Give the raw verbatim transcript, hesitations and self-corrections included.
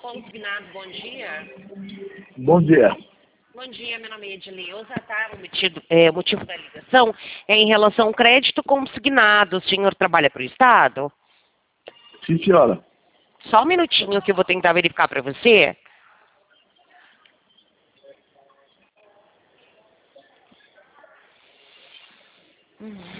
Consignado, bom dia. Bom dia. Bom dia, meu nome é Edileuza, tá? O motivo, é, o motivo da ligação é em relação ao crédito consignado. O senhor trabalha para o Estado? Sim, senhora. Só um minutinho que eu vou tentar verificar para você. Hum.